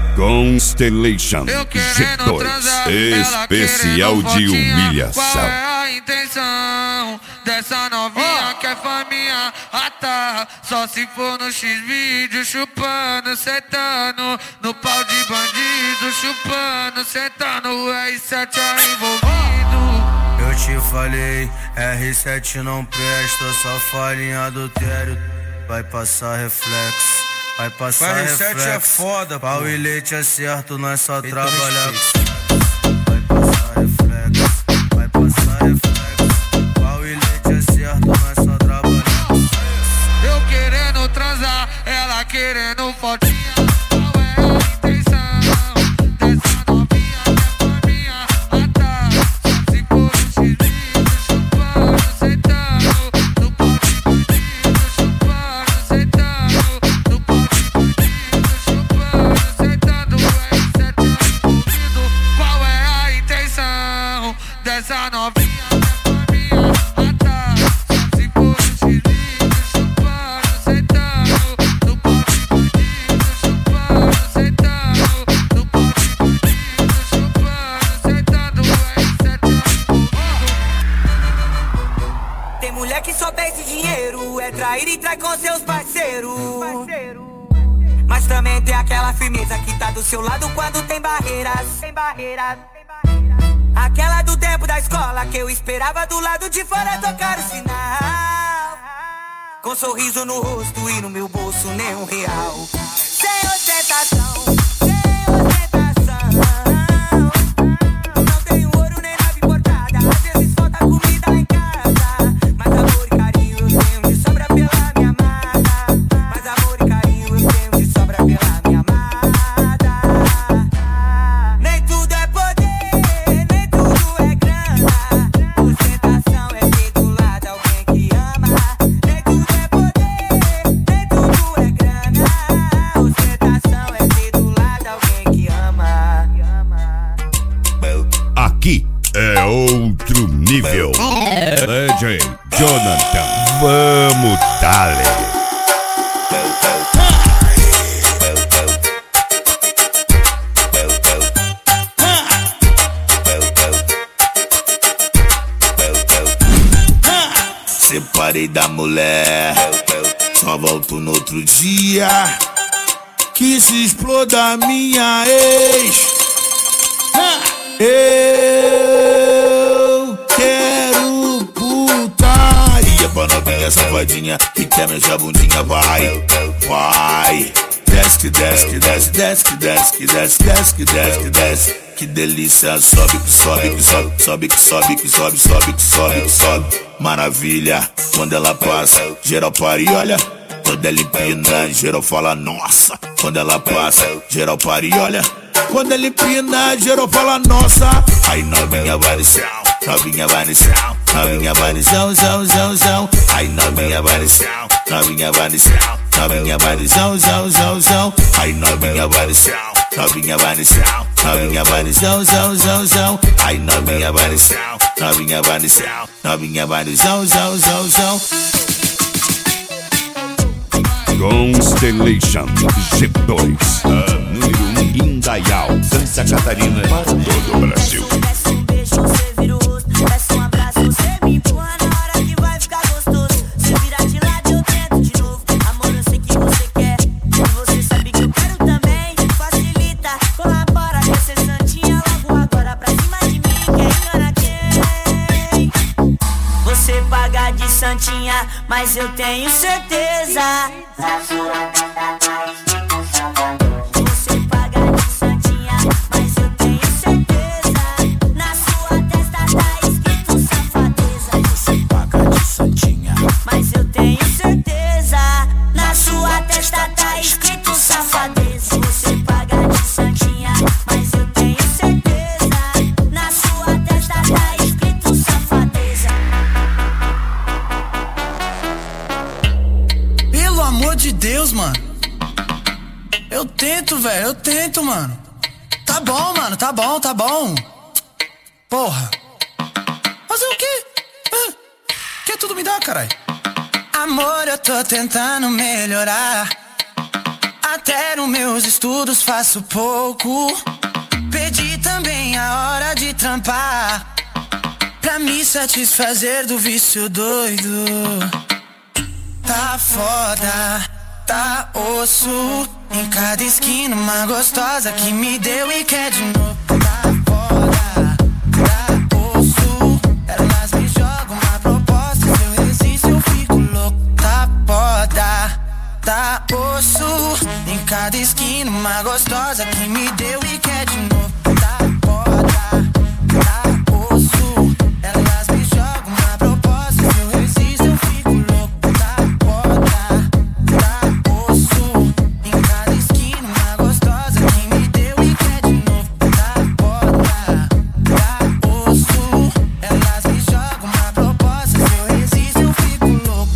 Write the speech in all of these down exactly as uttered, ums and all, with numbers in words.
Constellation G dois especial de humilhação. Qual é a intenção dessa novinha que é faminha? Ah tá, só se for no X-Vídeo, chupando, sentando no pau de bandido, chupando, sentando o R sete envolvido. Eu te falei, R sete não presta, só falinha adultério. Vai passar reflexo, vai passar R sete reflexo. é foda, pau pô. e leite é certo, nós só trabalhar. Vai passar reflexo, vai passar reflexo. Pau e leite é certo, nós só trabalhar. Eu querendo transar, ela querendo fotinha. Qual é a intenção dessa novinha que é faminha? Ah tá, só se for no X-Vídeo, chupando, sentando no pau de bandido, chupando, sentando no pau de bandido, chupando, sentando o R sete envolvido. Qual é a intenção dessa novinha que é faminha? Ah tá, só se for no X-Vídeo, chupando, sentando no pau de bandido, chupando, sentando no pau de bandido, chupando, sentando o R sete envolvido. Tem mulher que só pensa em dinheiro, é trair e trai com seus parceiros. Mas também tem aquela firmeza que tá do seu lado quando tem barreiras. Tem barreiras. Aquela do tempo da escola que eu esperava do lado de fora tocar o sinal. Com sorriso no rosto e no meu bolso nem um real. Sem ostentação, sem ostentação. Não tenho ouro nem nada importada, às vezes falta comida em casa. Mas amor e carinho eu tenho de sobra pela minha amada. Mas amor e carinho eu tenho de sobra pela minha amada. Nem tudo é poder, nem tudo é grana. Ostentação é ter do lado alguém que ama. Nem tudo é poder, nem tudo é grana. Ostentação é ter do lado alguém que ama. Aqui é outro nível. D J Jonathan, vamos dale. Separei da mulher, só volto no outro dia. Que se exploda minha ex. Eu quero putaria pra novinha safadinha que quer mexer a bundinha. Vai, vai. Desce que desce que desce, desce que desce que desce, desce que desce que desce. Que delícia, sobe que sobe que sobe, sobe que sobe que sobe, sobe que sobe que sobe. Maravilha, quando ela passa, geral para e olha. Quando ela empina, geral fala nossa. Quando ela passa, geral para e olha. Quando ela empina, geral fala nossa. Aí novinha vai no céu, novinha vai no céu, novinha vai no céu, zão, zão, zão. Aí novinha vai no céu, novinha vai no céu, novinha vai no céu, zão, zão, zão. Aí novinha vai no céu, novinha vai no céu, novinha vai no céu, zão, zão, zão. Aí novinha vai no céu, novinha vai no céu, novinha vai no céu, zão, zão, zão. Constellation G dois, a número um em Indaial, Santa Catarina, para todo o Brasil. Desce um beijo, você vira o rosto. Desce um abraço, você me empurra na hora que vai ficar gostoso. Se vira de lado, eu tento de novo. Amor, eu sei que você quer, e você sabe que eu quero também. Facilita, colabora, quer ser santinha logo agora pra cima de mim. Quem engana quem? Você paga de santinha, mas eu tenho certeza. Você paga de santinha, mas eu tenho certeza. Na sua testa tá escrito safadeza. Você paga de santinha, Mas eu tenho certeza. Na sua testa tá escrito safadeza. Você paga de santinha, mas eu tenho certeza. Na sua testa tá escrito safadeza. Pelo amor de Deus, mano. Eu tento, velho, eu tento, mano. Tá bom, mano, tá bom, tá bom. Porra. Fazer o quê? Ah, quer tudo me dar, caralho? Amor, eu tô tentando melhorar. Até nos meus estudos faço pouco. Pedi também a hora de trampar, pra me satisfazer do vício doido. Tá foda, tá osso. Em cada esquina uma gostosa que me deu e quer de novo. Tá foda, tá osso. Elas me jogam uma proposta, se eu resisto eu fico louco. Tá foda, tá osso. Em cada esquina uma gostosa que me deu e quer de novo. Tá foda, tá osso. Elas me jogam uma proposta, se eu resisto eu fico louco. Tá foda, tá osso. Em cada esquina uma gostosa que me deu e quer de novo. Tá foda, tá osso. Elas me jogam uma proposta, se eu resisto eu fico louco.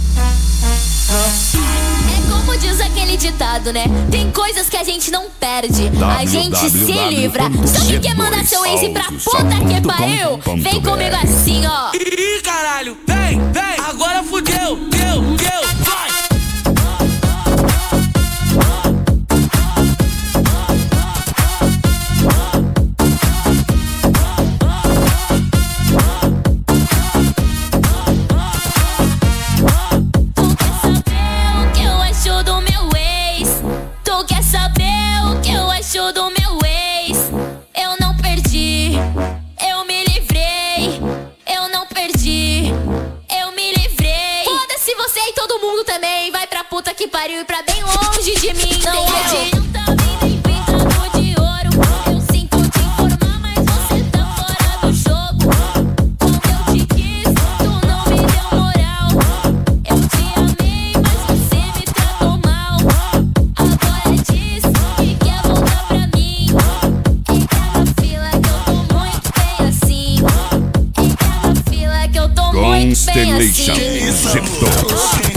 É como diz aquele ditado, né? Tem coisas que a gente não perde, a gente se livra. Só que quer mandar seu ex pra puta que pariu, vem comigo assim, ó. Ih, caralho, vem, vem, agora fudeu, deu, deu, vai. Tu quer saber o que eu acho do meu ex? Eu não perdi, eu me livrei. Eu não perdi, eu me livrei. Foda-se você e todo mundo também. Vai pra puta que pariu e pra bem longe de mim. Não adianta vir nem pintado de ouro. Eu sinto te informar, mas você tá fora do jogo. Quando eu te quis, tu não me deu moral. Eu te amei, mas você me tratou mal. Agora diz que quer voltar pra mim. Entra na fila que eu tô muito bem assim. Entra na fila que eu tô muito bem assim. Constellation Egypto.